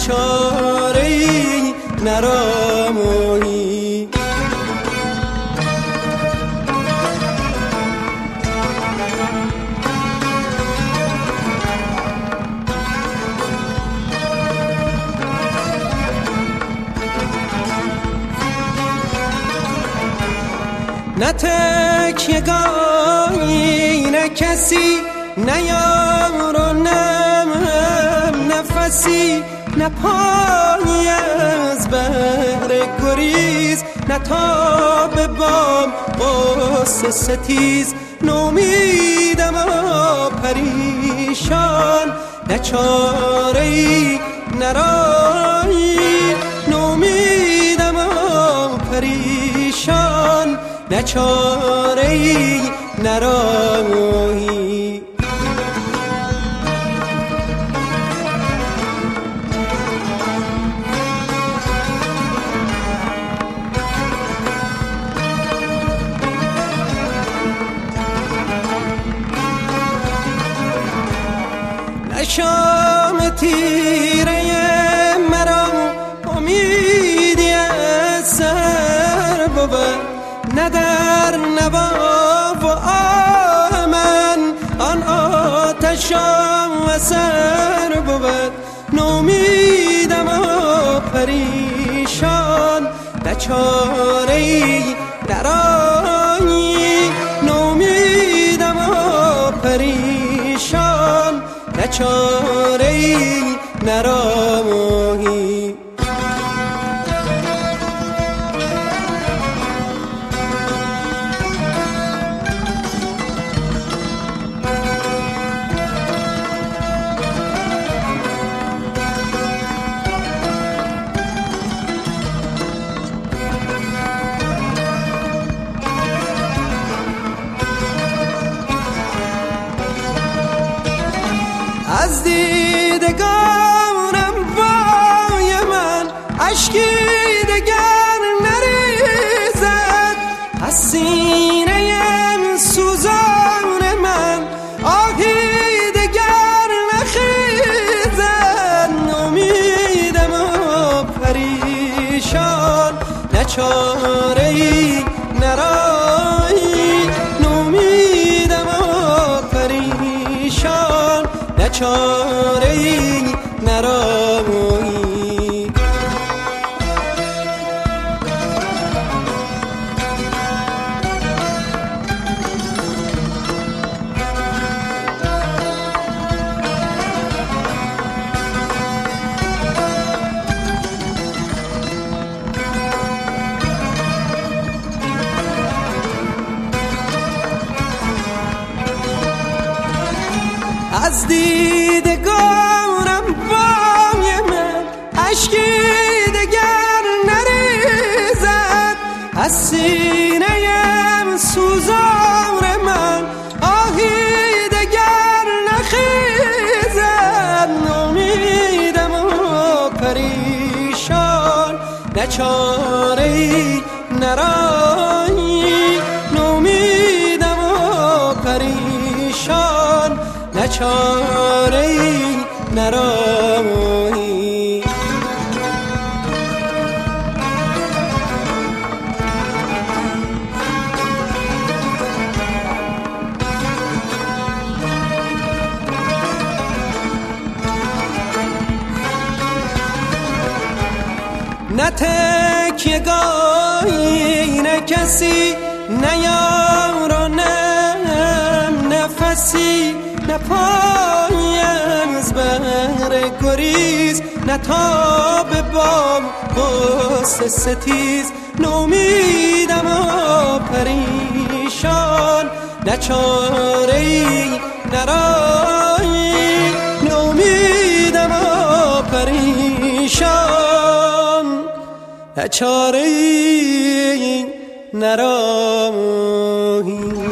چاره‌ای نرامویی. نه تکیه‌گاهی نه کسی نه یار و نه نفسی، نه پایی از بهر گریز، نه تاب بام غصه ستیز. نومیدم و پریشان نه چاره‌ای نه راهی. نومیدم و پریشان نه چاره‌ای نه راهی. شام تیره مرا امیدی از سر بود، نه در نوا و آه من آن آتشم و سر بود. نومیدم و پریشان نه چاره‌ای نه راهی. نومیدم و پریشان نه چاره‌ای نه راهی. از دیدگانم وای من اشکی دگر نریزد، از سینه‌ام سوزان من آهی دگر نخیزد. نومیدم و پریشان نه چاره‌ای نه راهی. نومیدم و پریشان نه چاره‌ای نه راهی. از دیدگانم وای من اشکی دگر نریزد، از سینه‌ام سوزان من آهی دگر نخیزد. نومیدم و پریشان نه چاره‌ای نه راهی. نومیدم و پریشان نه چاره‌ای نه راهی. نه تکیه‌گاهی نه کسی نه یار و نه نفسی، نه پایی از بهر گریز، نه تاب بام غصه ستیز. نومیدم و پریشان نه چاره‌ای نه راهی. نومیدم و پریشان نه چاره‌ای نه راهی.